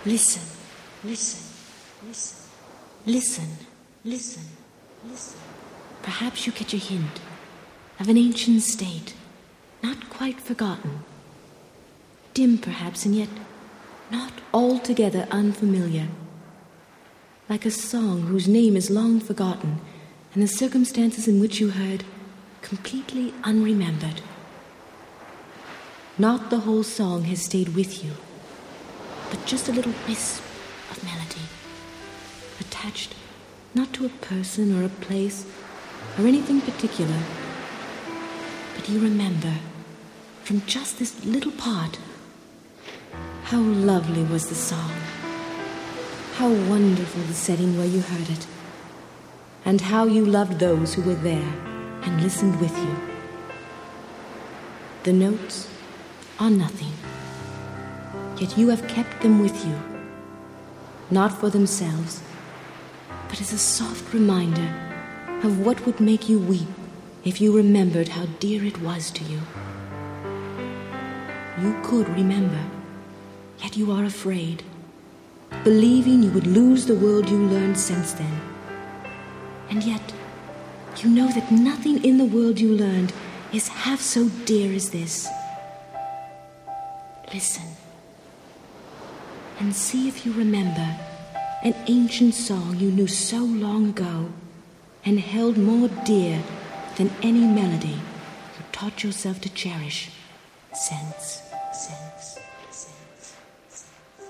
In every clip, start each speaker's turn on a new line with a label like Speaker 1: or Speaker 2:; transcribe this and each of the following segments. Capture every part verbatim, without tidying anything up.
Speaker 1: Listen, listen, listen, listen, listen, listen. Perhaps you catch a hint of an ancient state, not quite forgotten. Dim perhaps, and yet not altogether unfamiliar. Like a song whose name is long forgotten, and the circumstances in which you heard completely unremembered. Not the whole song has stayed with you, but just a little wisp of melody, attached not to a person or a place or anything particular, but you remember from just this little part how lovely was the song, how wonderful the setting where you heard it, and how you loved those who were there and listened with you. The notes are nothing, yet you have kept them with you, not for themselves, but as a soft reminder of what would make you weep if you remembered how dear it was to you. You could remember, yet you are afraid, believing you would lose the world you learned since then. And yet, you know that nothing in the world you learned is half so dear as this. Listen, and see if you remember an ancient song you knew so long ago and held more dear than any melody you taught yourself to cherish since, since, since, since.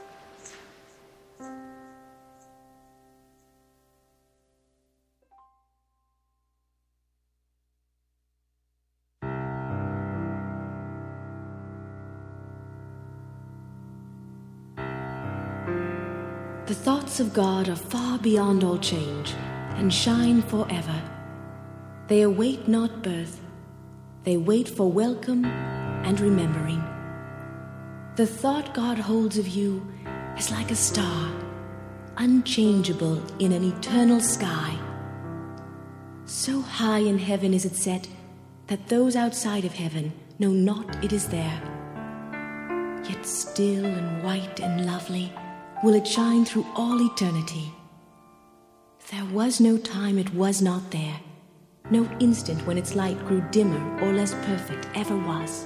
Speaker 1: The thoughts of God are far beyond all change and shine forever. They await not birth, they wait for welcome and remembering. The thought God holds of you is like a star, unchangeable in an eternal sky. So high in heaven is it set that those outside of heaven know not it is there. Yet still and white and lovely will it shine through all eternity. There was no time it was not there, no instant when its light grew dimmer or less perfect ever was.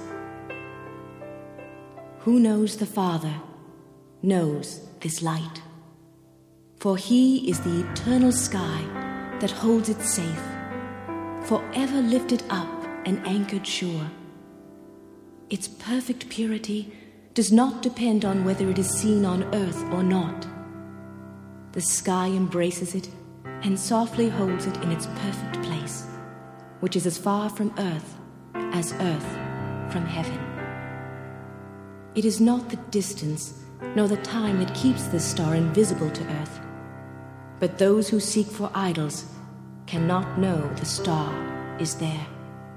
Speaker 1: Who knows the Father knows this light, for he is the eternal sky that holds it safe, forever lifted up and anchored sure. Its perfect purity does not depend on whether it is seen on earth or not. The sky embraces it and softly holds it in its perfect place, which is as far from earth as earth from heaven. It is not the distance nor the time that keeps this star invisible to earth, but those who seek for idols cannot know the star is there.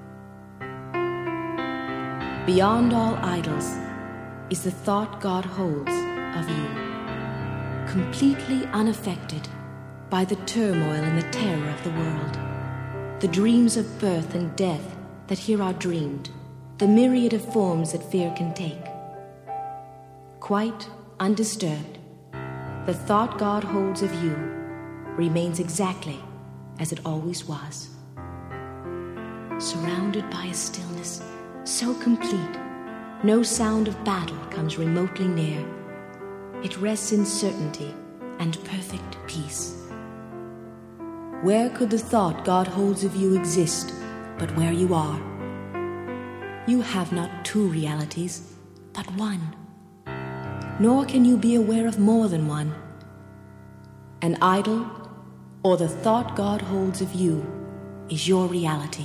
Speaker 1: Beyond all idols is the thought God holds of you, completely unaffected by the turmoil and the terror of the world, the dreams of birth and death that here are dreamed, the myriad of forms that fear can take. Quite undisturbed, the thought God holds of you remains exactly as it always was. Surrounded by a stillness so complete, no sound of battle comes remotely near. It rests in certainty and perfect peace. Where could the thought God holds of you exist but where you are? You have not two realities, but one. Nor can you be aware of more than one. An idol, or the thought God holds of you, is your reality.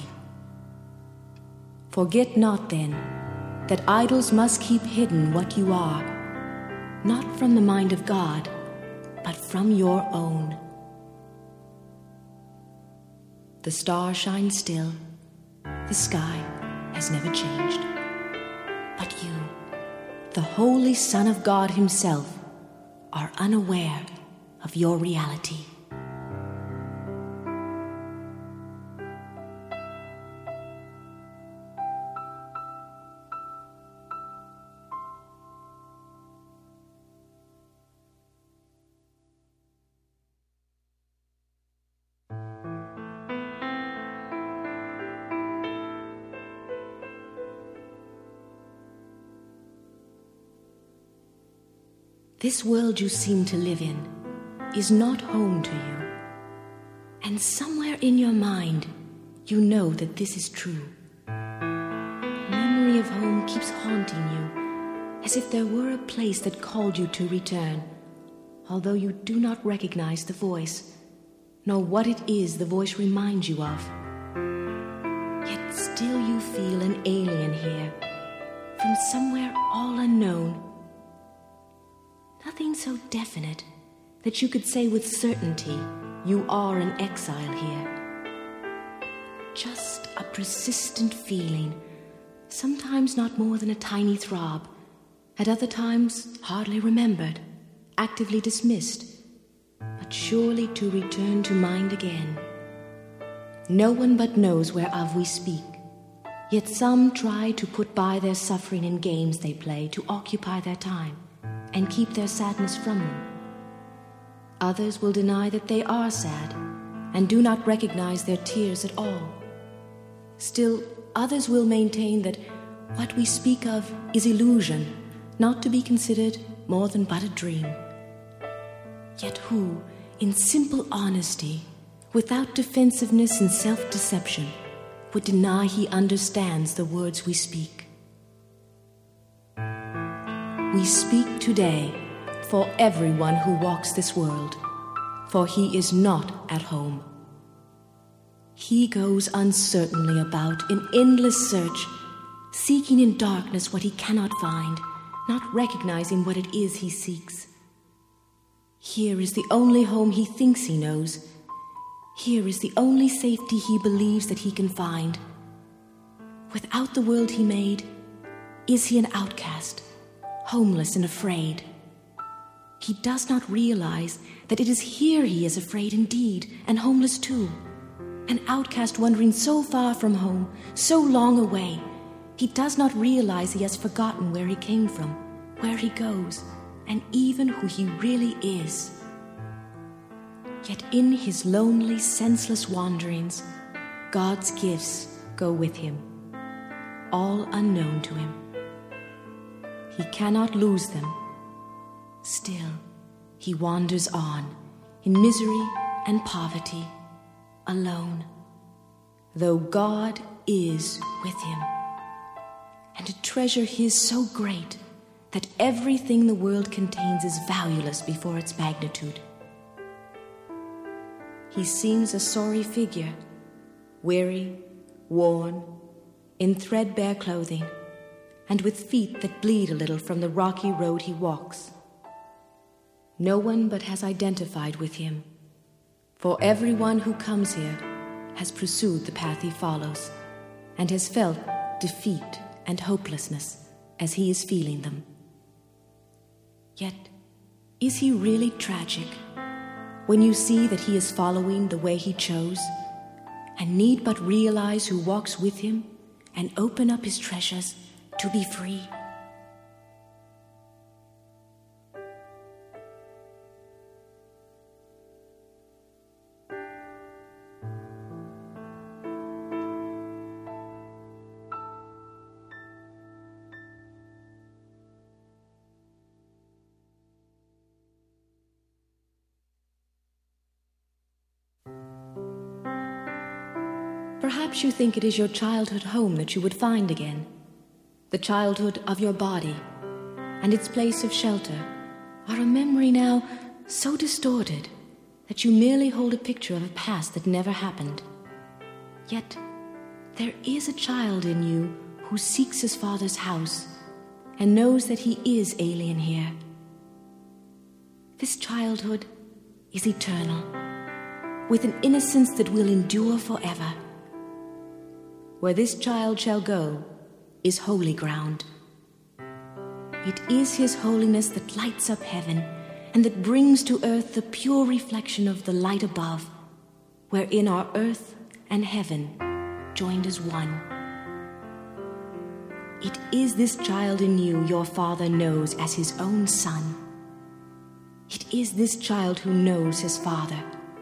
Speaker 1: Forget not, then, that idols must keep hidden what you are, not from the mind of God, but from your own. The star shines still, the sky has never changed. But you, the Holy Son of God himself, are unaware of your reality. This world you seem to live in is not home to you. And somewhere in your mind, you know that this is true. The memory of home keeps haunting you, as if there were a place that called you to return, although you do not recognize the voice, nor what it is the voice reminds you of. Yet still you feel an alien here, from somewhere all unknown. Nothing so definite that you could say with certainty you are an exile here. Just a persistent feeling, sometimes not more than a tiny throb, at other times hardly remembered, actively dismissed, but surely to return to mind again. No one but knows whereof we speak, yet some try to put by their suffering in games they play to occupy their time and keep their sadness from them. Others will deny that they are sad and do not recognize their tears at all. Still, others will maintain that what we speak of is illusion, not to be considered more than but a dream. Yet who, in simple honesty, without defensiveness and self-deception, would deny he understands the words we speak? We speak today for everyone who walks this world, for he is not at home. He goes uncertainly about in endless search, seeking in darkness what he cannot find, not recognizing what it is he seeks. Here is the only home he thinks he knows. Here is the only safety he believes that he can find. Without the world he made, is he an outcast, homeless and afraid? He does not realize that it is here he is afraid indeed, and homeless too. An outcast wandering so far from home, so long away, he does not realize he has forgotten where he came from, where he goes, and even who he really is. Yet in his lonely, senseless wanderings, God's gifts go with him, all unknown to him. He cannot lose them. Still, he wanders on, in misery and poverty, alone, though God is with him, and a treasure his so great that everything the world contains is valueless before its magnitude. He seems a sorry figure, weary, worn, in threadbare clothing, and with feet that bleed a little from the rocky road he walks. No one but has identified with him, for everyone who comes here has pursued the path he follows, and has felt defeat and hopelessness as he is feeling them. Yet, is he really tragic when you see that he is following the way he chose, and need but realize who walks with him and open up his treasures to be free? Perhaps you think it is your childhood home that you would find again, the childhood of your body, and its place of shelter are a memory now so distorted that you merely hold a picture of a past that never happened. Yet there is a child in you who seeks his father's house and knows that he is alien here. This childhood is eternal, with an innocence that will endure forever. Where this child shall go is holy ground. It is his holiness that lights up heaven and that brings to earth the pure reflection of the light above, wherein are earth and heaven joined as one. It is this child in you your Father knows as his own son. It is this child who knows his Father.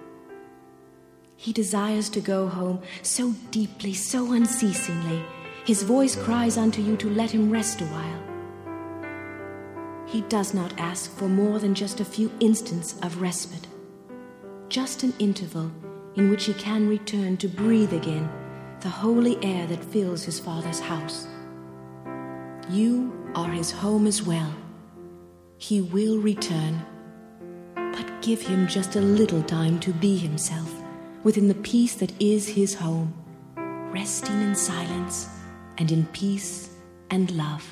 Speaker 1: He desires to go home so deeply, so unceasingly. His voice cries unto you to let him rest a while. he does not ask for more than just a few instants of respite, just an interval in which he can return to breathe again the holy air that fills his Father's house. You are his home as well. He will return, but give him just a little time to be himself within the peace that is his home, resting in silence and in peace and love.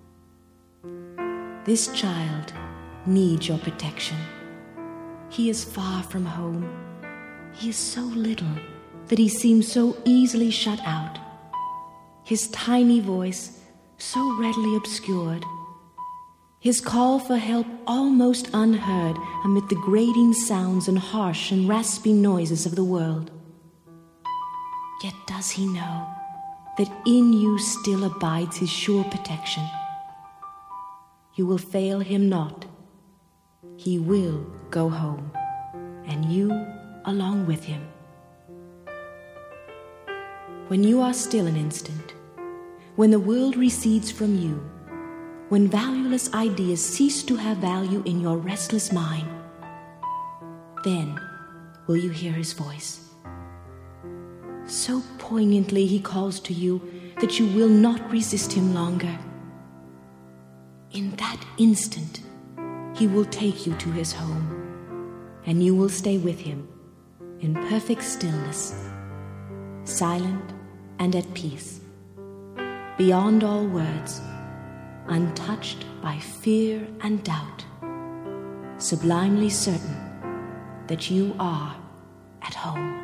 Speaker 1: This child needs your protection. He is far from home. He is so little that he seems so easily shut out. His tiny voice so readily obscured. His call for help almost unheard amid the grating sounds and harsh and rasping noises of the world. Yet does he know that in you still abides his sure protection? You will fail him not. He will go home, and you along with him. When you are still an instant, when the world recedes from you, when valueless ideas cease to have value in your restless mind, then will you hear his voice. So poignantly he calls to you that you will not resist him longer. In that instant, he will take you to his home, and you will stay with him in perfect stillness, silent and at peace, beyond all words, untouched by fear and doubt, sublimely certain that you are at home.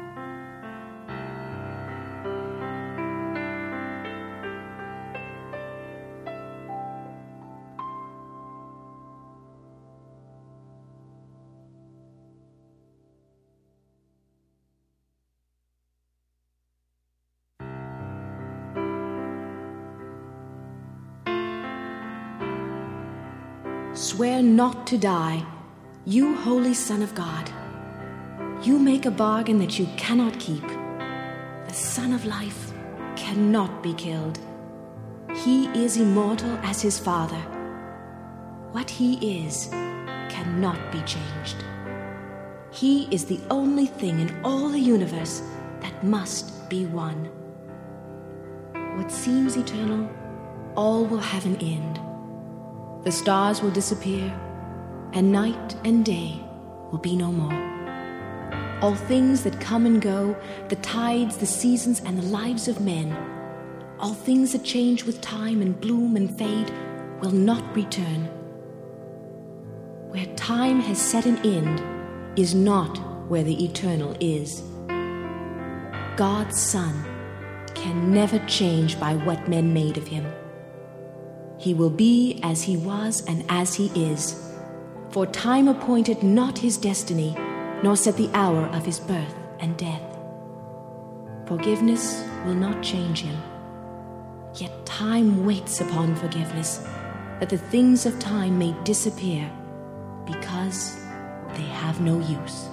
Speaker 1: Swear not to die, you holy Son of God. You make a bargain that you cannot keep. The Son of Life cannot be killed. He is immortal as his Father. What he is cannot be changed. He is the only thing in all the universe that must be one. What seems eternal, all will have an end. The stars will disappear, and night and day will be no more. All things that come and go, the tides, the seasons, and the lives of men, all things that change with time and bloom and fade, will not return. Where time has set an end is not where the eternal is. God's Son can never change by what men made of him. He will be as he was and as he is, for time appointed not his destiny, nor set the hour of his birth and death. Forgiveness will not change him, yet time waits upon forgiveness, that the things of time may disappear, because they have no use.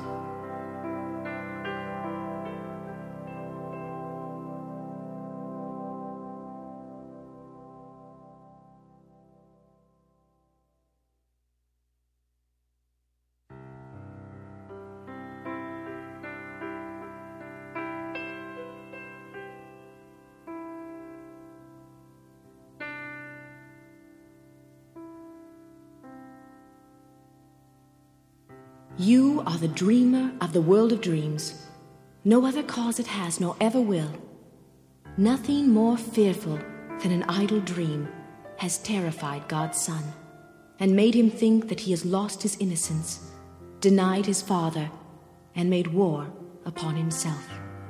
Speaker 1: You are the dreamer of the world of dreams. No other cause it has, nor ever will. Nothing more fearful than an idle dream has terrified God's Son, and made him think that he has lost his innocence, denied his Father, and made war upon himself.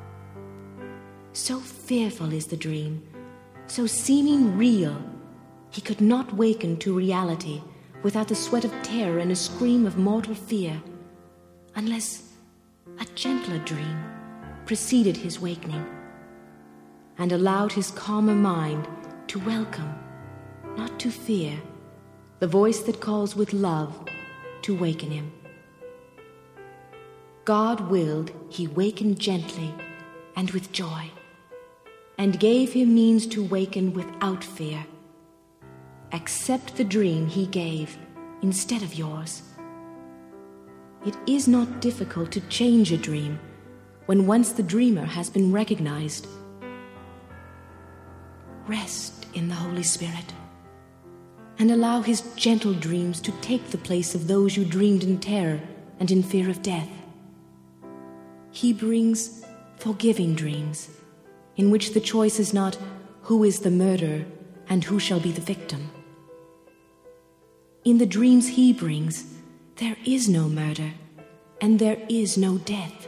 Speaker 1: So fearful is the dream, so seeming real, he could not waken to reality without the sweat of terror and a scream of mortal fear, unless a gentler dream preceded his wakening, and allowed his calmer mind to welcome, not to fear, the voice that calls with love to waken him. God willed he waken gently and with joy, and gave him means to waken without fear. Accept the dream he gave, instead of yours. It is not difficult to change a dream when once the dreamer has been recognized. Rest in the Holy Spirit and allow his gentle dreams to take the place of those you dreamed in terror and in fear of death. He brings forgiving dreams in which the choice is not who is the murderer and who shall be the victim. In the dreams he brings, there is no murder and there is no death.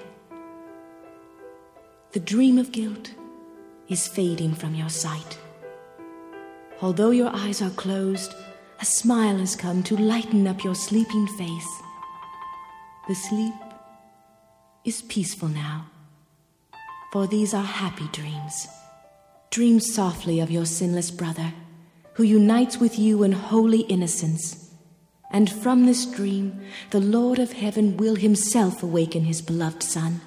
Speaker 1: The dream of guilt is fading from your sight. Although your eyes are closed, a smile has come to lighten up your sleeping face. The sleep is peaceful now, for these are happy dreams. Dream softly of your sinless brother, who unites with you in holy innocence. And from this dream, the Lord of heaven will himself awaken his beloved Son.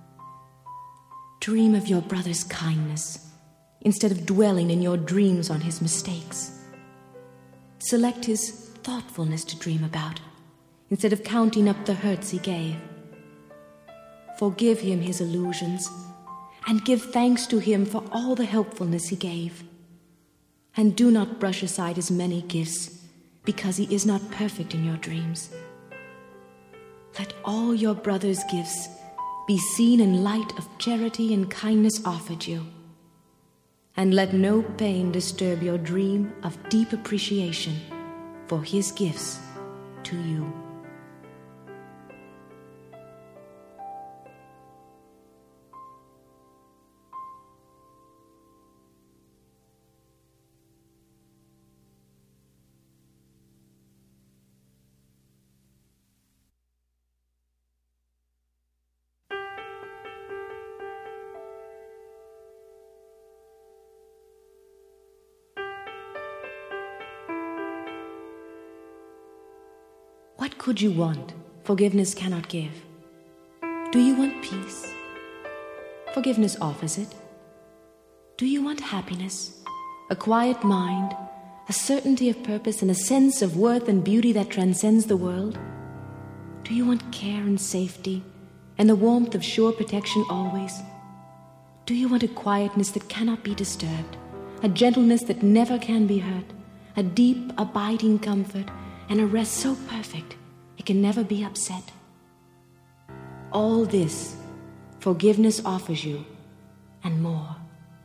Speaker 1: Dream of your brother's kindness, instead of dwelling in your dreams on his mistakes. Select his thoughtfulness to dream about, instead of counting up the hurts he gave. Forgive him his illusions, and give thanks to him for all the helpfulness he gave. And do not brush aside his many gifts, because he is not perfect in your dreams. Let all your brother's gifts be seen in light of charity and kindness offered you. And let no pain disturb your dream of deep appreciation for his gifts to you. What could you want forgiveness cannot give? Do you want peace? Forgiveness offers it. Do you want happiness, a quiet mind, a certainty of purpose, and a sense of worth and beauty that transcends the world? Do you want care and safety, and the warmth of sure protection always? Do you want a quietness that cannot be disturbed, a gentleness that never can be hurt, a deep, abiding comfort, and a rest so perfect it can never be upset? All this forgiveness offers you, and more.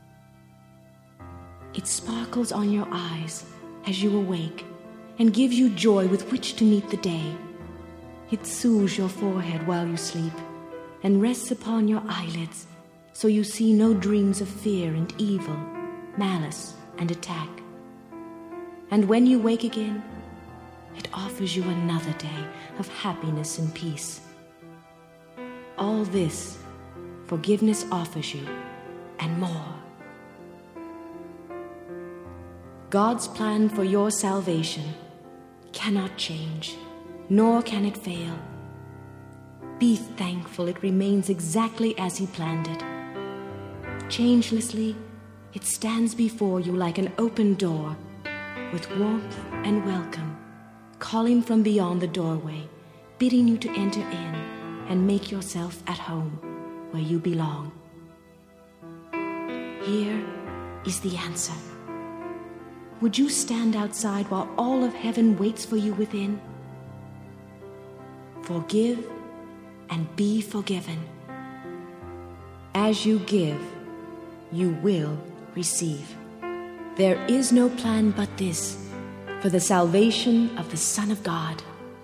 Speaker 1: It sparkles on your eyes as you awake and gives you joy with which to meet the day. It soothes your forehead while you sleep and rests upon your eyelids, so you see no dreams of fear and evil, malice and attack. And when you wake again, it offers you another day of happiness and peace. All this forgiveness offers you, and more. God's plan for your salvation cannot change, nor can it fail. Be thankful it remains exactly as he planned it. Changelessly, it stands before you like an open door, with warmth and welcome, calling from beyond the doorway, bidding you to enter in and make yourself at home where you belong. Here is the answer. Would you stand outside while all of heaven waits for you within? Forgive and be forgiven. As you give, you will receive. There is no plan but this, for the salvation of the Son of God.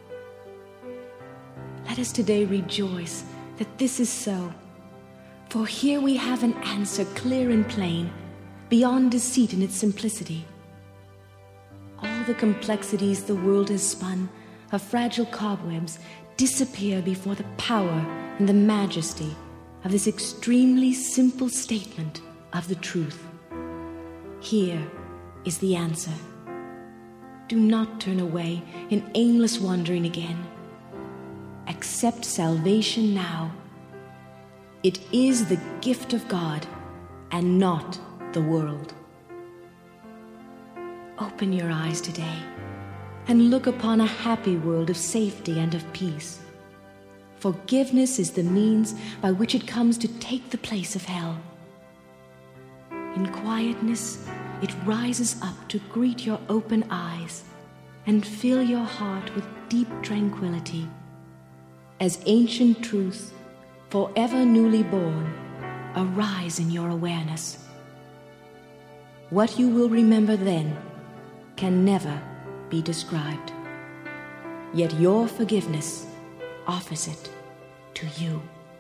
Speaker 1: Let us today rejoice that this is so, for here we have an answer clear and plain, beyond deceit in its simplicity. All the complexities the world has spun of fragile cobwebs disappear before the power and the majesty of this extremely simple statement of the truth. Here is the answer. Do not turn away in aimless wandering again. Accept salvation now. It is the gift of God and not the world. Open your eyes today and look upon a happy world of safety and of peace. Forgiveness is the means by which it comes to take the place of hell. In quietness, it rises up to greet your open eyes and fill your heart with deep tranquility, as ancient truths, forever newly born, arise in your awareness. What you will remember then can never be described, yet your forgiveness offers it to you.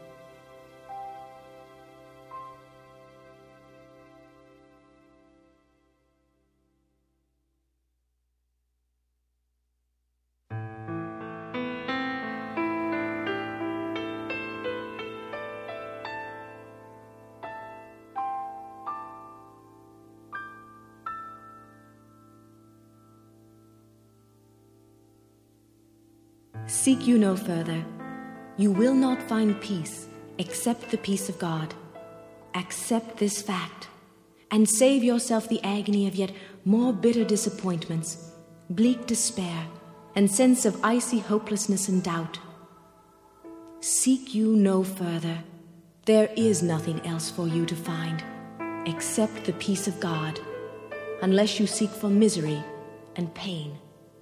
Speaker 1: Seek you no further. You will not find peace except the peace of God. Accept this fact and save yourself the agony of yet more bitter disappointments, bleak despair, and sense of icy hopelessness and doubt. Seek you no further. There is nothing else for you to find except the peace of God, unless you seek for misery and pain.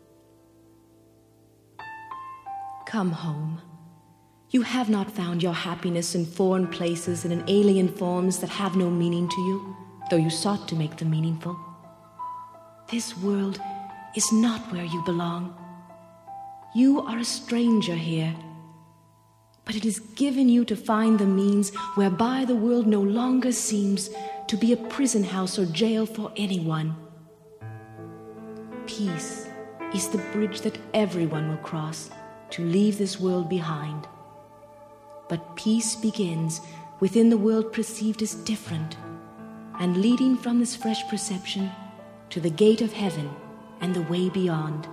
Speaker 1: Come home. You have not found your happiness in foreign places and in alien forms that have no meaning to you, though you sought to make them meaningful. This world is not where you belong. You are a stranger here, but it is given you to find the means whereby the world no longer seems to be a prison house or jail for anyone. Peace is the bridge that everyone will cross to leave this world behind. But peace begins within the world perceived as different, and leading from this fresh perception to the gate of heaven and the way beyond.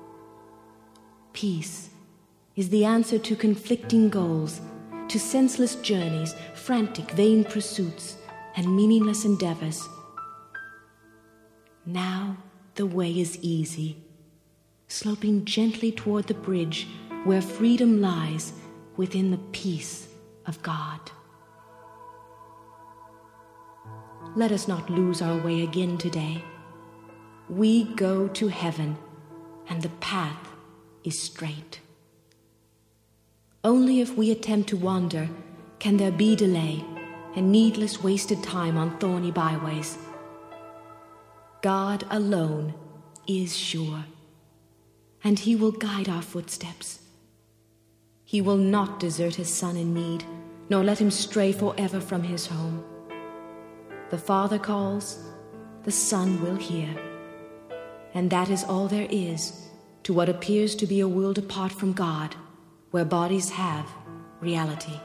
Speaker 1: Peace is the answer to conflicting goals, to senseless journeys, frantic, vain pursuits, and meaningless endeavors. Now the way is easy, sloping gently toward the bridge where freedom lies within the peace of God. Let us not lose our way again today. We go to heaven, and the path is straight. Only if we attempt to wander can there be delay and needless wasted time on thorny byways. God alone is sure, and He will guide our footsteps. He will not desert His Son in need, nor let him stray forever from His home. The Father calls, the Son will hear, and that is all there is to what appears to be a world apart from God, where bodies have reality.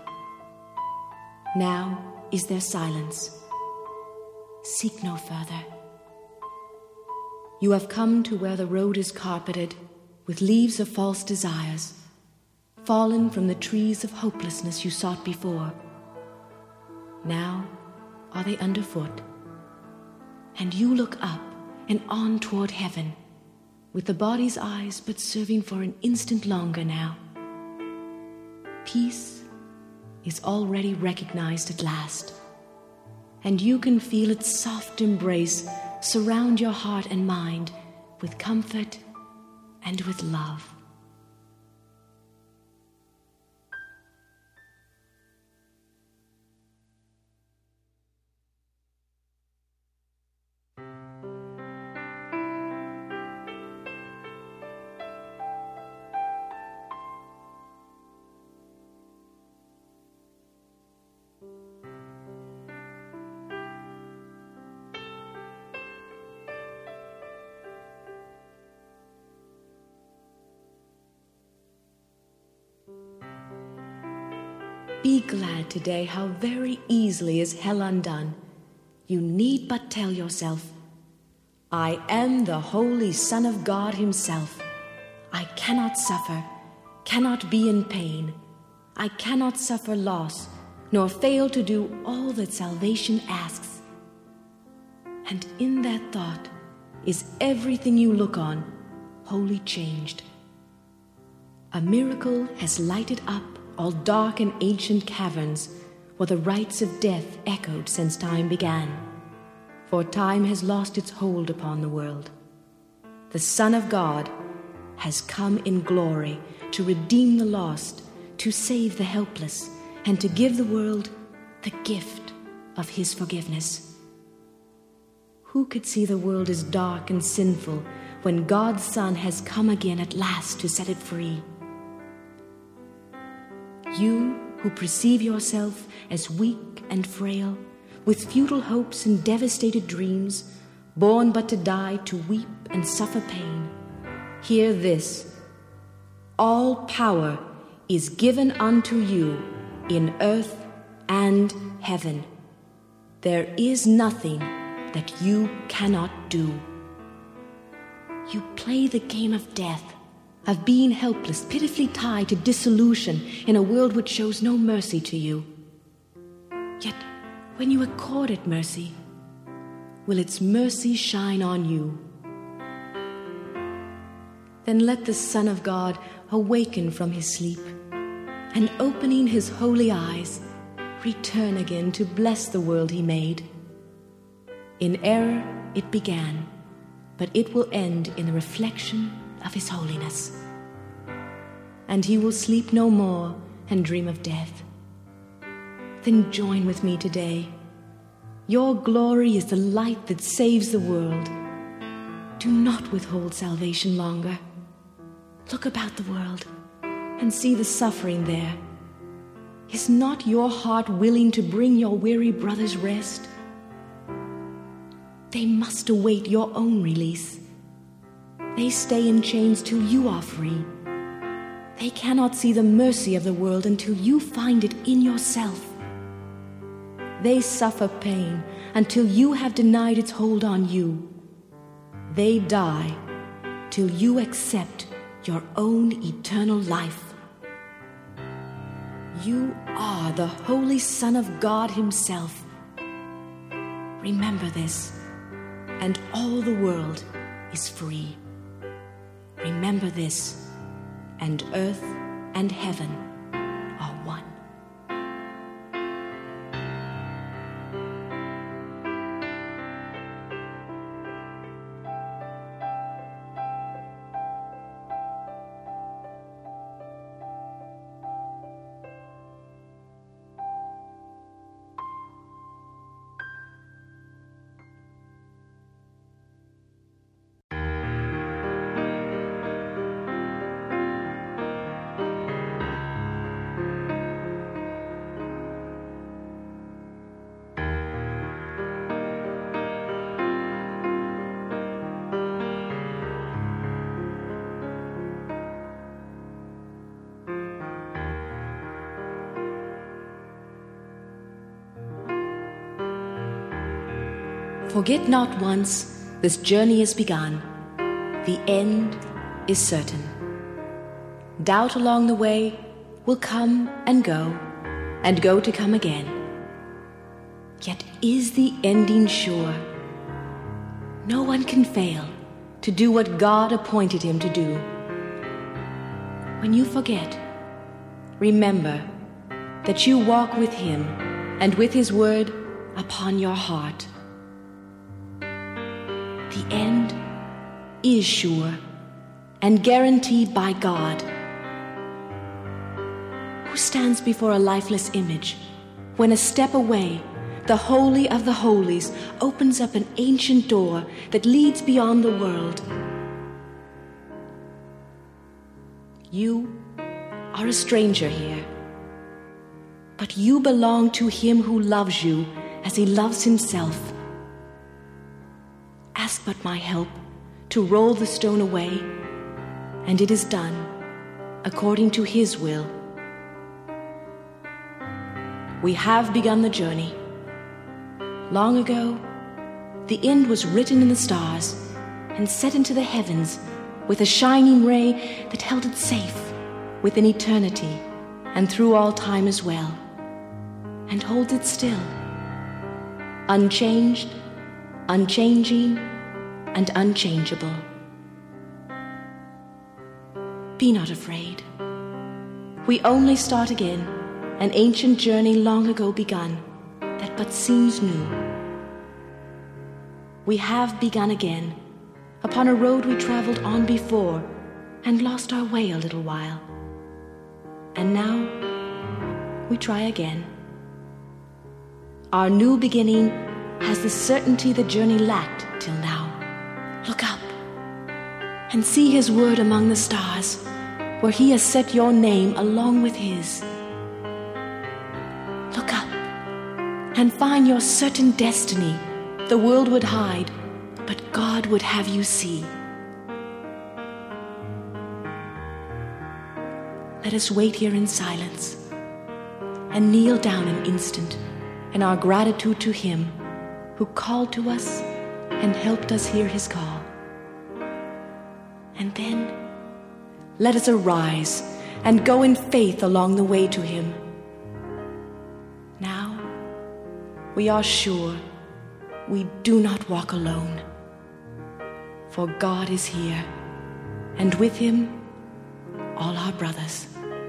Speaker 1: Now is there silence. Seek no further. You have come to where the road is carpeted with leaves of false desires, fallen from the trees of hopelessness you sought before. Now are they underfoot, and you look up and on toward heaven, with the body's eyes but serving for an instant longer now. Peace is already recognized at last, and you can feel its soft embrace surround your heart and mind with comfort and with love. Be glad today how very easily is hell undone. You need but tell yourself, I am the Holy Son of God Himself. I cannot suffer, cannot be in pain. I cannot suffer loss, nor fail to do all that salvation asks. And in that thought is everything you look on, wholly changed. A miracle has lighted up all dark and ancient caverns where the rites of death echoed since time began. For time has lost its hold upon the world. The Son of God has come in glory to redeem the lost, to save the helpless, and to give the world the gift of his forgiveness. Who could see the world as dark and sinful when God's Son has come again at last to set it free? You who perceive yourself as weak and frail, with futile hopes and devastated dreams, born but to die, to weep and suffer pain, hear this: all power is given unto you in earth and heaven. There is nothing that you cannot do. You play the game of death, of being helpless, pitifully tied to dissolution in a world which shows no mercy to you. Yet, when you accord it mercy, will its mercy shine on you? Then let the Son of God awaken from his sleep, and opening his holy eyes, return again to bless the world he made. In error it began, but it will end in the reflection of his holiness. And he will sleep no more and dream of death. Then join with me today. Your glory is the light that saves the world. Do not withhold salvation longer. Look about the world and see the suffering there. Is not your heart willing to bring your weary brothers rest? They must await your own release. They stay in chains till you are free. They cannot see the mercy of the world until you find it in yourself. They suffer pain until you have denied its hold on you. They die till you accept your own eternal life. You are the Holy Son of God himself. Remember this, and all the world is free. Remember this, and earth and heaven are one. Forget not once this journey is begun, the end is certain. Doubt along the way will come and go, and go to come again. Yet is the ending sure. No one can fail to do what God appointed him to do. When you forget, remember that you walk with him and with his word upon your heart. The end is sure and guaranteed by God. Who stands before a lifeless image when a step away, the Holy of the Holies opens up an ancient door that leads beyond the world? You are a stranger here, but you belong to him who loves you as he loves himself. Ask but my help to roll the stone away, and it is done according to his will. We have begun the journey. Long ago, the end was written in the stars and set into the heavens with a shining ray that held it safe within eternity and through all time as well, and holds it still, unchanged, unchanging, and unchangeable. Be not afraid. We only start again, an ancient journey long ago begun, that but seems new. We have begun again, upon a road we traveled on before, and lost our way a little while. And now, we try again. Our new beginning has the certainty the journey lacked till now. Look up, and see his word among the stars, where he has set your name along with his. Look up, and find your certain destiny the world would hide, but God would have you see. Let us wait here in silence, and kneel down an instant in our gratitude to him who called to us and helped us hear his call. And then let us arise and go in faith along the way to him. Now we are sure we do not walk alone, for God is here, and with him all our brothers.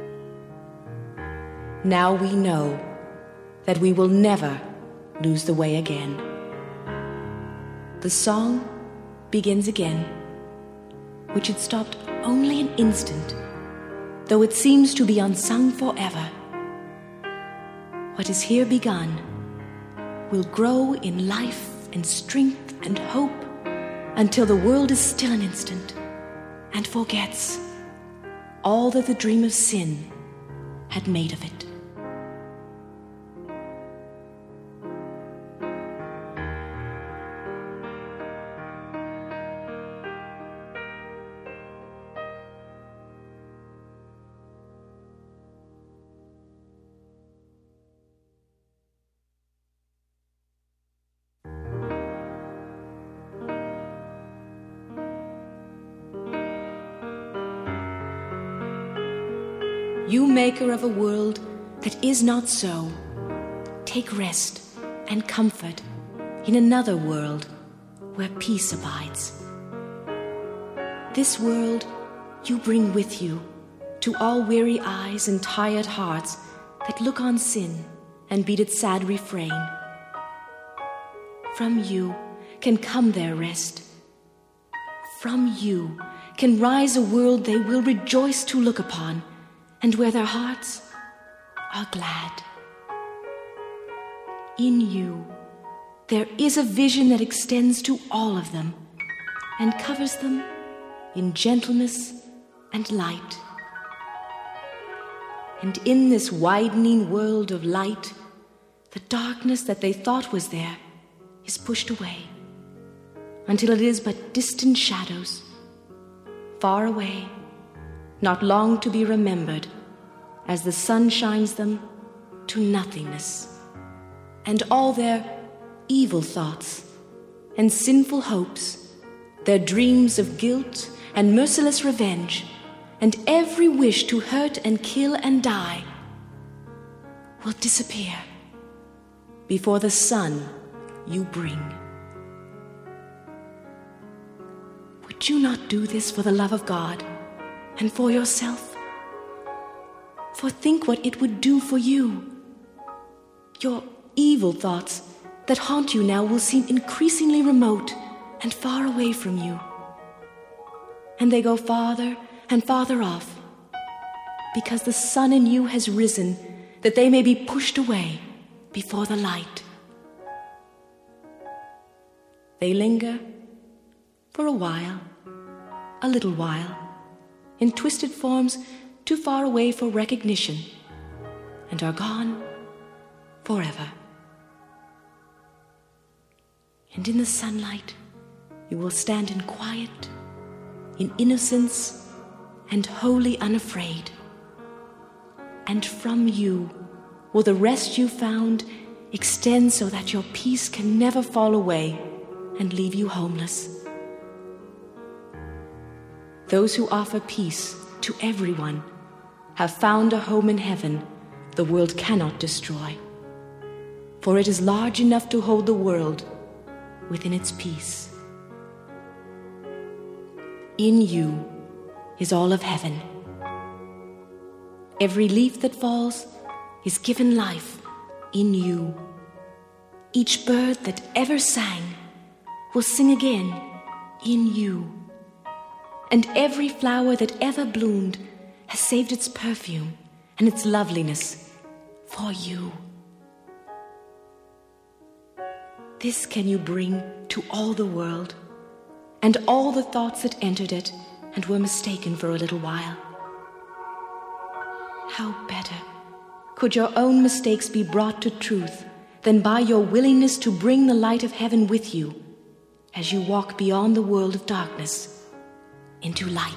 Speaker 1: Now we know that we will never lose the way again. The song begins again, which had stopped only an instant, though it seems to be unsung forever. What is here begun will grow in life and strength and hope until the world is still an instant and forgets all that the dream of sin had made of it. You maker of a world that is not so, take rest and comfort in another world where peace abides. This world you bring with you to all weary eyes and tired hearts that look on sin and beat its sad refrain. From you can come their rest. From you can rise a world they will rejoice to look upon, and where their hearts are glad. In you, there is a vision that extends to all of them and covers them in gentleness and light. And in this widening world of light, the darkness that they thought was there is pushed away until it is but distant shadows, far away, not long to be remembered, as the sun shines them to nothingness, and all their evil thoughts and sinful hopes, their dreams of guilt and merciless revenge, and every wish to hurt and kill and die will disappear before the sun you bring. Would you not do this for the love of God and for yourself? For think what it would do for you. Your evil thoughts that haunt you now will seem increasingly remote and far away from you. And they go farther and farther off, because the sun in you has risen, that they may be pushed away before the light. They linger for a while, a little while, in twisted forms too far away for recognition, and are gone forever. And in the sunlight, you will stand in quiet, in innocence, and wholly unafraid. And from you will the rest you found extend so that your peace can never fall away and leave you homeless. Those who offer peace to everyone have found a home in heaven the world cannot destroy, for it is large enough to hold the world within its peace. In you is all of heaven, Every leaf that falls is given life in you. Each bird that ever sang will sing again in you. And every flower that ever bloomed has saved its perfume and its loveliness for you. This can you bring to all the world, and all the thoughts that entered it and were mistaken for a little while. How better could your own mistakes be brought to truth than by your willingness to bring the light of heaven with you as you walk beyond the world of darkness into light.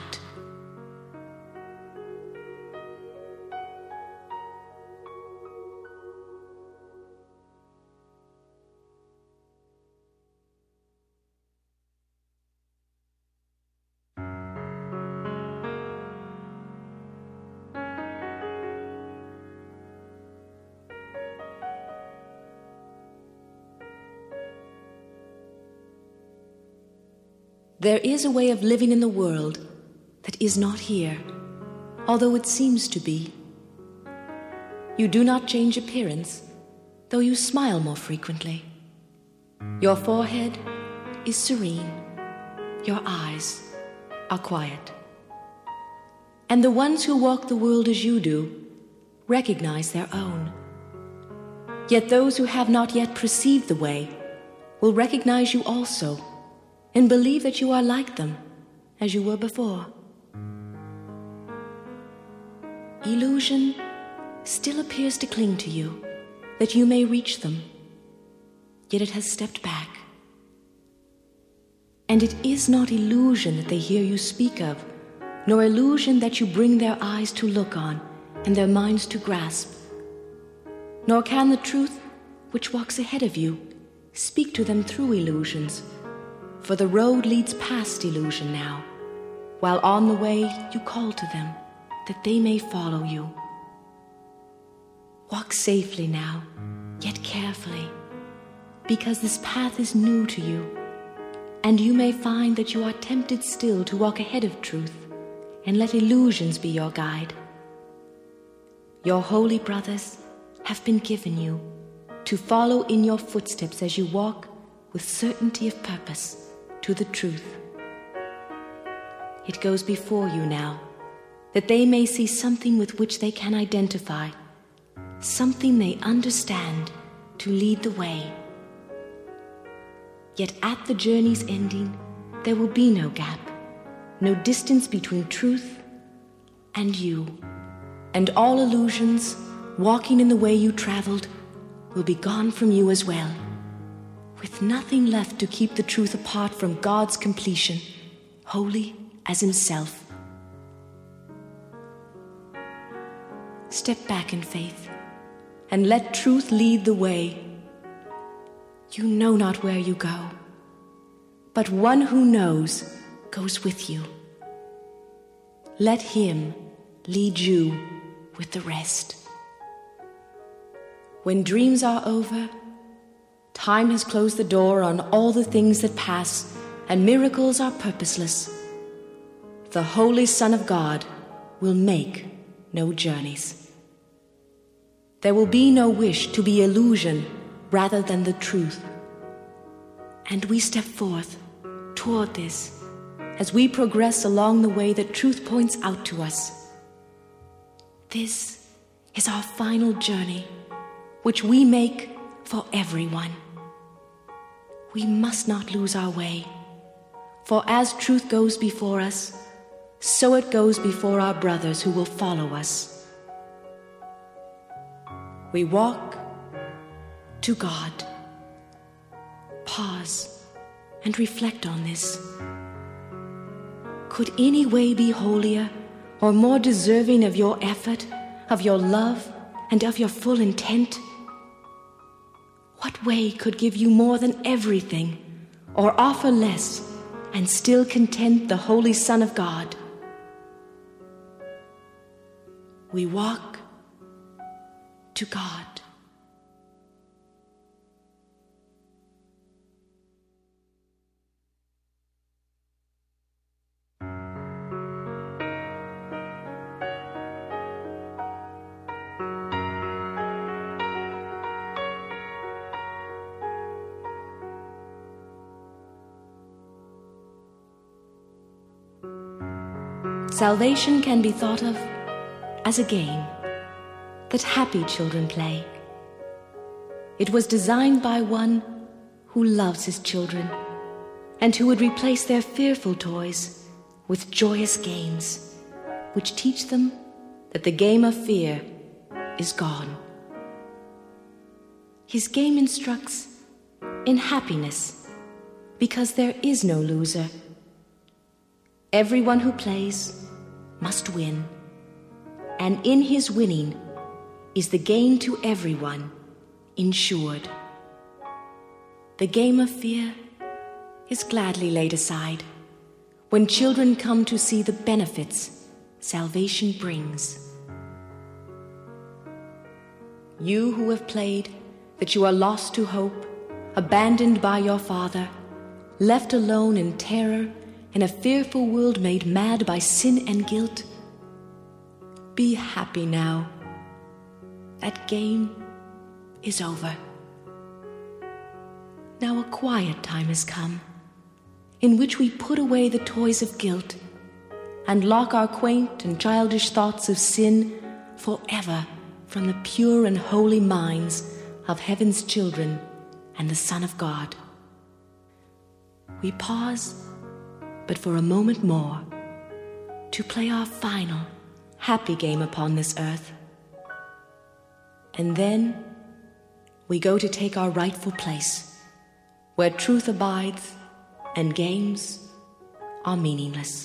Speaker 1: There is a way of living in the world that is not here, although it seems to be. You do not change appearance, though you smile more frequently. Your forehead is serene, your eyes are quiet. And the ones who walk the world as you do recognize their own. Yet those who have not yet perceived the way will recognize you also, and believe that you are like them, as you were before. Illusion still appears to cling to you, that you may reach them, yet it has stepped back. And it is not illusion that they hear you speak of, nor illusion that you bring their eyes to look on, and their minds to grasp. Nor can the truth which walks ahead of you speak to them through illusions, for the road leads past illusion now, while on the way you call to them, that they may follow you. Walk safely now, yet carefully, because this path is new to you, and you may find that you are tempted still to walk ahead of truth, and let illusions be your guide. Your holy brothers have been given you to follow in your footsteps as you walk with certainty of purpose to the truth. It goes before you now, that they may see something with which they can identify, something they understand to lead the way. Yet at the journey's ending, there will be no gap, no distance between truth and you, and all illusions, walking in the way you traveled, will be gone from you as well, with nothing left to keep the truth apart from God's completion, holy as himself. Step back in faith, and let truth lead the way. You know not where you go, but one who knows goes with you. Let him lead you with the rest. When dreams are over, time has closed the door on all the things that pass, and miracles are purposeless. The Holy Son of God will make no journeys. There will be no wish to be illusion rather than the truth. And we step forth toward this as we progress along the way that truth points out to us. This is our final journey, which we make for everyone. We must not lose our way, for as truth goes before us, so it goes before our brothers who will follow us. We walk to God. Pause and reflect on this. Could any way be holier or more deserving of your effort, of your love, and of your full intent? What way could give you more than everything, or offer less, and still content the Holy Son of God? We walk to God. Salvation can be thought of as a game that happy children play. It was designed by one who loves his children and who would replace their fearful toys with joyous games, which teach them that the game of fear is gone. His game instructs in happiness, because there is no loser. Everyone who plays must win, and in his winning is the gain to everyone insured. The game of fear is gladly laid aside when children come to see the benefits salvation brings. You who have played that you are lost to hope, abandoned by your father, left alone in terror in a fearful world made mad by sin and guilt, be happy now. That game is over. Now a quiet time has come, in which we put away the toys of guilt and lock our quaint and childish thoughts of sin forever from the pure and holy minds of heaven's children and the Son of God. We pause, but for a moment more, to play our final, happy game upon this earth. And then we go to take our rightful place, where truth abides and games are meaningless.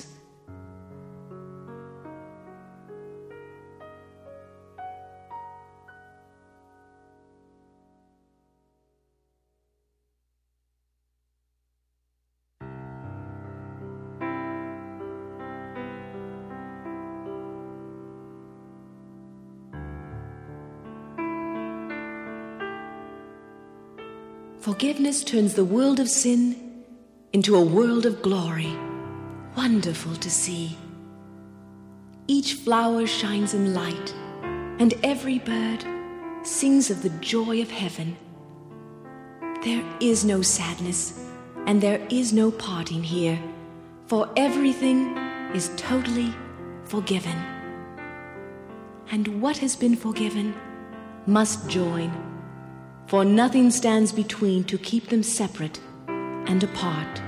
Speaker 1: Forgiveness turns the world of sin into a world of glory, wonderful to see. Each flower shines in light, and every bird sings of the joy of heaven. There is no sadness, and there is no parting here, for everything is totally forgiven. And what has been forgiven must join, for nothing stands between to keep them separate and apart.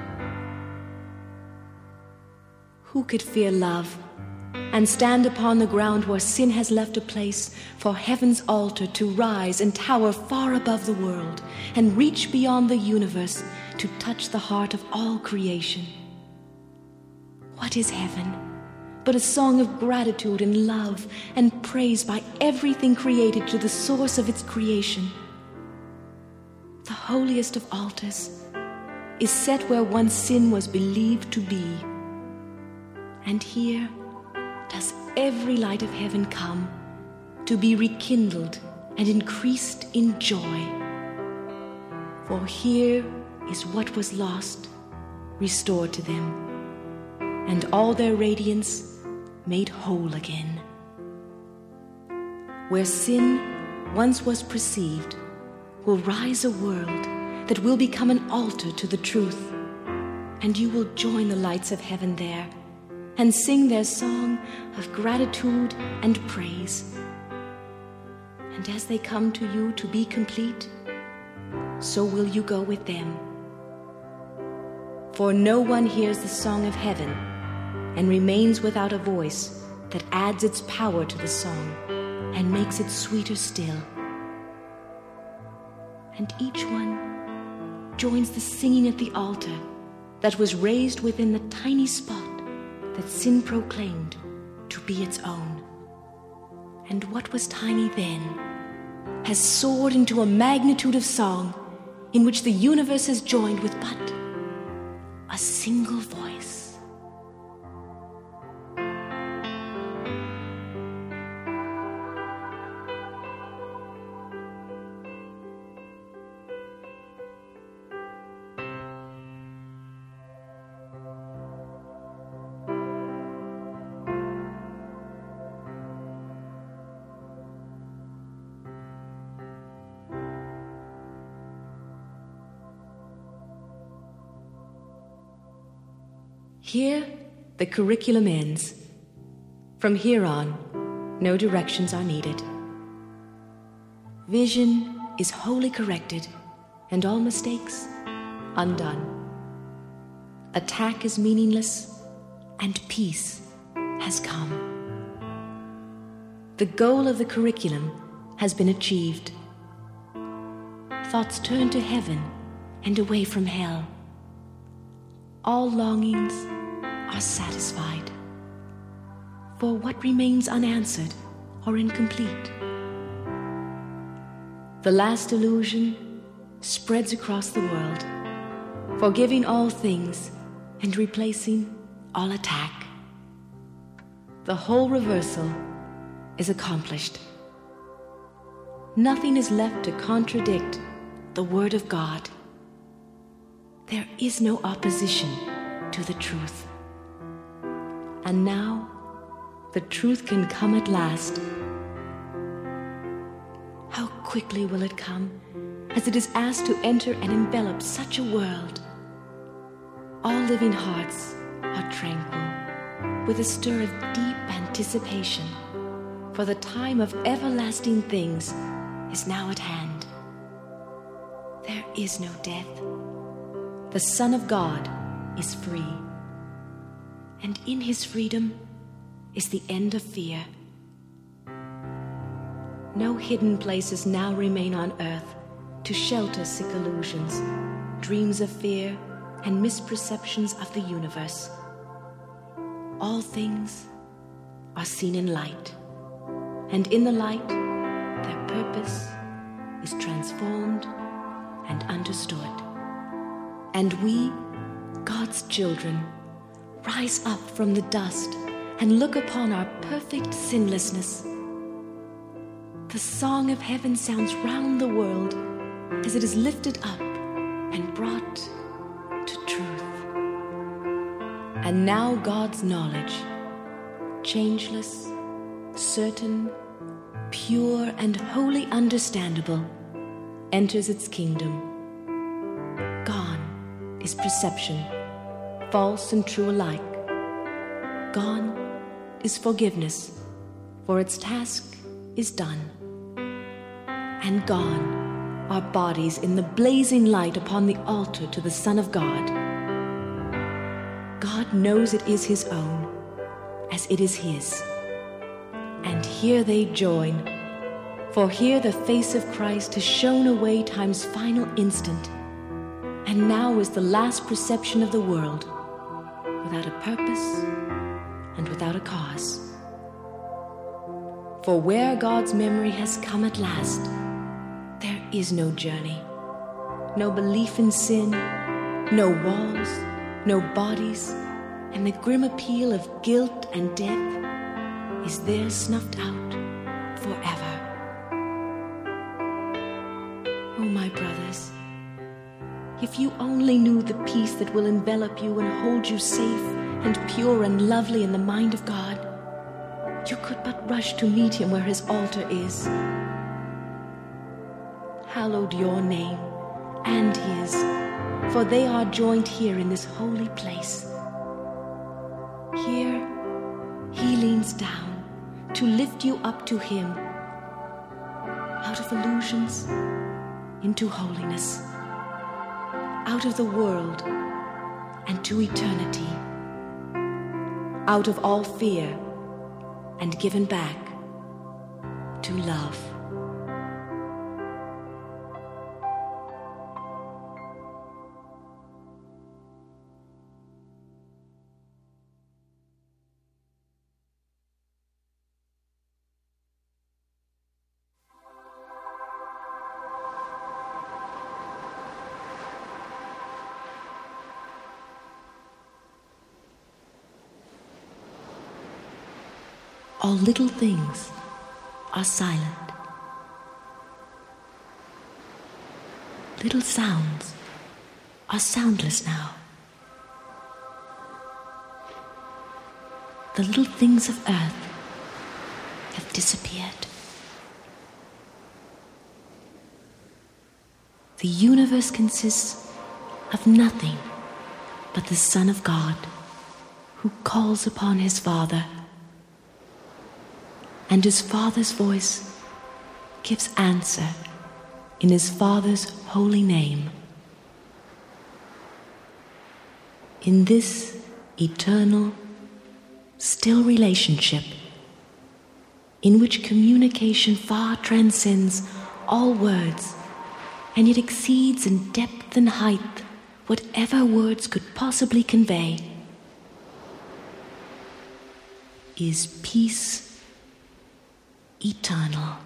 Speaker 1: Who could fear love and stand upon the ground where sin has left a place for heaven's altar to rise and tower far above the world and reach beyond the universe to touch the heart of all creation? What is heaven but a song of gratitude and love and praise by everything created to the source of its creation? The holiest of altars is set where once sin was believed to be. And here does every light of heaven come to be rekindled and increased in joy. For here is what was lost restored to them, and all their radiance made whole again. Where sin once was perceived, will rise a world that will become an altar to the truth, and you will join the lights of heaven there and sing their song of gratitude and praise. And as they come to you to be complete, so will you go with them. For no one hears the song of heaven and remains without a voice that adds its power to the song and makes it sweeter still. And each one joins the singing at the altar that was raised within the tiny spot that sin proclaimed to be its own. And what was tiny then has soared into a magnitude of song in which the universe has joined with but a single voice. Here, the curriculum ends, From here on, no directions are needed. Vision is wholly corrected, and all mistakes undone. Attack is meaningless, and peace has come. The goal of the curriculum has been achieved. Thoughts turn to heaven and away from hell. All longings are satisfied. For what remains unanswered or incomplete? The last illusion spreads across the world, forgiving all things and replacing all attack. The whole reversal is accomplished. Nothing is left to contradict the Word of God. There is no opposition to the truth. And now, the truth can come at last. How quickly will it come, as it is asked to enter and envelop such a world. All living hearts are tranquil, with a stir of deep anticipation, for the time of everlasting things is now at hand. There is no death. The Son of God is free, and in his freedom is the end of fear. No hidden places now remain on earth to shelter sick illusions, dreams of fear, and misperceptions of the universe. All things are seen in light, and in the light their purpose is transformed and understood. And we, God's children, rise up from the dust and look upon our perfect sinlessness. The song of heaven sounds round the world as it is lifted up and brought to truth. And now God's knowledge, changeless, certain, pure, and wholly understandable, enters its kingdom. Gone is perception, false and true alike. Gone is forgiveness, for its task is done. And gone are bodies in the blazing light upon the altar to the Son of God. God knows it is his own, as it is his. And here they join, for here the face of Christ has shone away time's final instant, and now is the last perception of the world, without a purpose and without a cause. For where God's memory has come at last, there is no journey, no belief in sin, no walls, no bodies, and the grim appeal of guilt and death is there snuffed out forever. Oh, my brothers, if you only knew the peace that will envelop you and hold you safe and pure and lovely in the mind of God, you could but rush to meet him where his altar is. Hallowed your name and his, for they are joined here in this holy place. Here he leans down to lift you up to him, out of illusions into holiness, out of the world and to eternity, out of all fear and given back to love. All little things are silent. Little sounds are soundless now. The little things of earth have disappeared. The universe consists of nothing but the Son of God, who calls upon his Father and his Father's voice gives answer in his Father's holy name. In this eternal, still relationship, in which communication far transcends all words, and yet exceeds in depth and height whatever words could possibly convey, is peace eternal.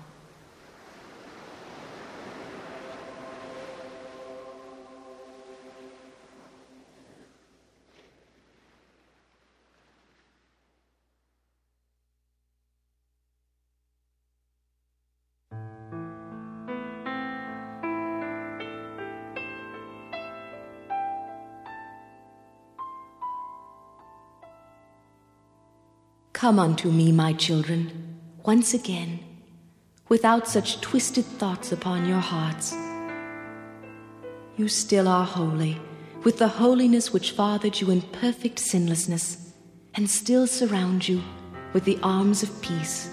Speaker 1: Come unto me, my children, once again, without such twisted thoughts upon your hearts. You still are holy, with the holiness which fathered you in perfect sinlessness, and still surround you with the arms of peace.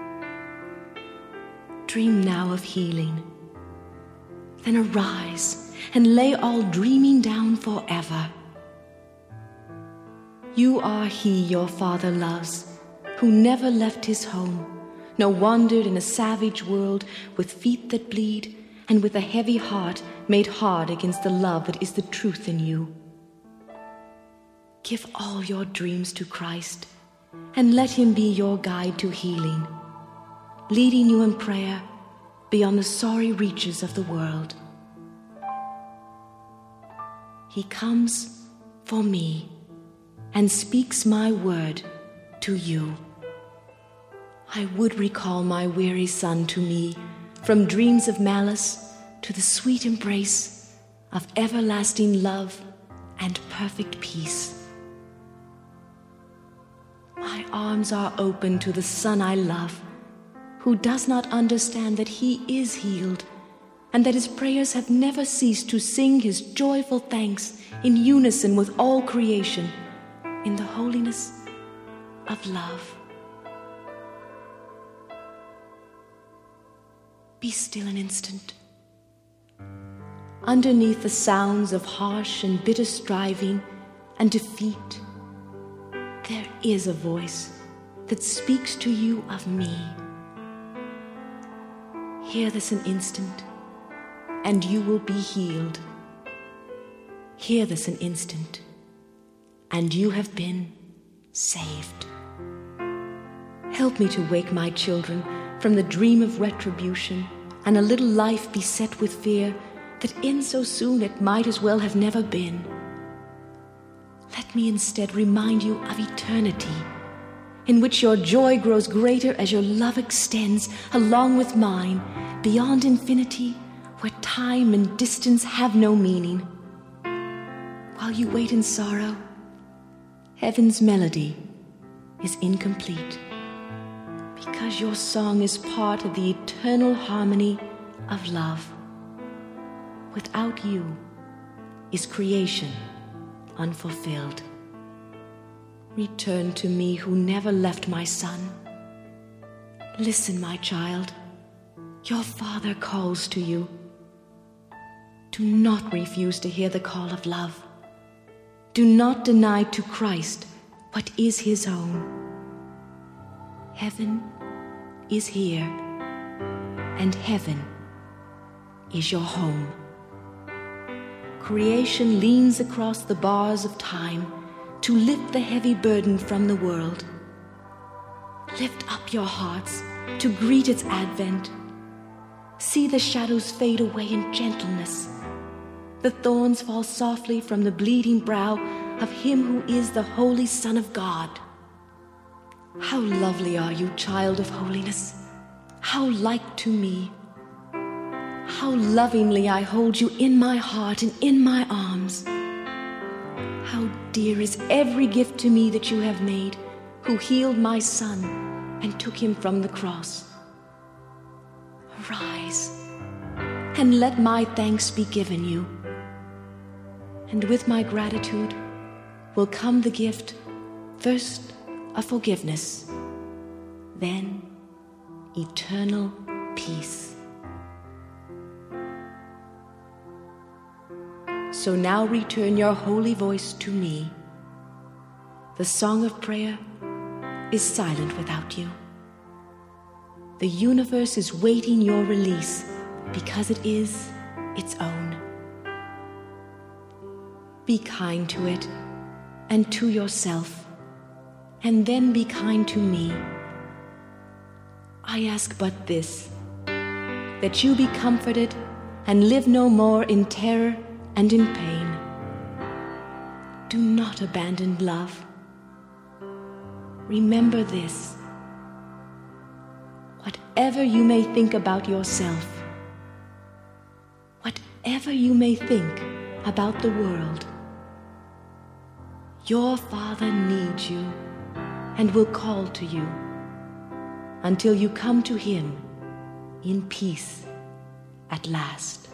Speaker 1: Dream now of healing, then arise and lay all dreaming down forever. You are he your Father loves, who never left his home, nor wandered in a savage world with feet that bleed and with a heavy heart made hard against the love that is the truth in you. Give all your dreams to Christ, and let him be your guide to healing, leading you in prayer beyond the sorry reaches of the world. He comes for me and speaks my word to you. I would recall my weary son to me from dreams of malice to the sweet embrace of everlasting love and perfect peace. My arms are open to the son I love, who does not understand that he is healed and that his prayers have never ceased to sing his joyful thanks in unison with all creation in the holiness of love. Be still an instant. Underneath the sounds of harsh and bitter striving and defeat, there is a voice that speaks to you of me. Hear this an instant, and you will be healed. Hear this an instant, and you have been saved. Help me to wake my children from the dream of retribution and a little life beset with fear that ends so soon it might as well have never been. Let me instead remind you of eternity, in which your joy grows greater as your love extends along with mine beyond infinity, where time and distance have no meaning. While you wait in sorrow, heaven's melody is incomplete, because your song is part of the eternal harmony of love. Without you is creation unfulfilled. Return to me who never left my son. Listen, my child, your Father calls to you. Do not refuse to hear the call of love. Do not deny to Christ what is his own. Heaven is here, and heaven is your home. Creation leans across the bars of time to lift the heavy burden from the world. Lift up your hearts to greet its advent. See the shadows fade away in gentleness. The thorns fall softly from the bleeding brow of him who is the Holy Son of God. How lovely are you, child of holiness! How like to me! How lovingly I hold you in my heart and in my arms! How dear is every gift to me that you have made, who healed my son and took him from the cross. Arise, and let my thanks be given you. And with my gratitude will come the gift, first of forgiveness, then eternal peace. So now return your holy voice to me. The song of prayer is silent without you. The universe is waiting your release because it is its own. Be kind to it and to yourself, and then be kind to me. I ask but this, that you be comforted and live no more in terror and in pain. Do not abandon love. Remember this: whatever you may think about yourself, whatever you may think about the world, your Father needs you and will call to you until you come to Him in peace at last.